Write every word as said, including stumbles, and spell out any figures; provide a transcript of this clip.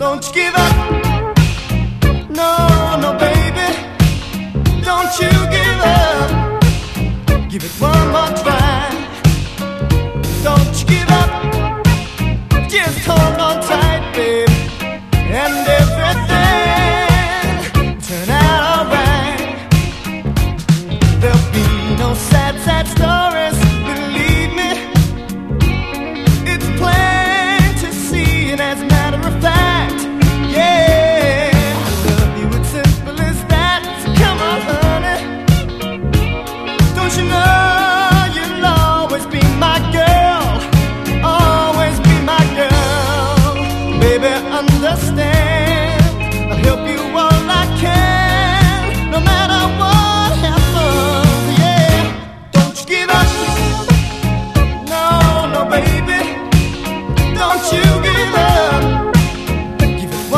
Don't you give up. No, no, baby. Don't you give up. Give it one more try. Don't you give up. Just hold on tight, baby, and everything turn out alright. There'll be no sad, sad stories, believe me. It's plain to see, and as a matter of fact, yeah, I love you, it's simple as that. So come on, honey. Don't you know you'll always be my girl, always be my girl. Baby, understand.